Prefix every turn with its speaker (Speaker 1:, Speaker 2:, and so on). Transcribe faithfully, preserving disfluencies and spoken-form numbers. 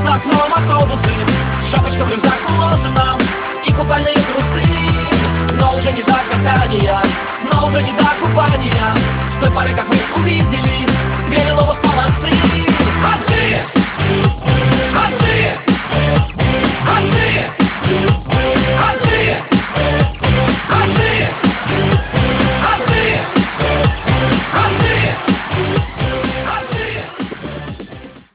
Speaker 1: за окном автобусы, шапочка в рюкзак уложена и купальные трусы. Но уже не до катания, но уже не до купания. С той поры, как мы увидели две лиловых полосы.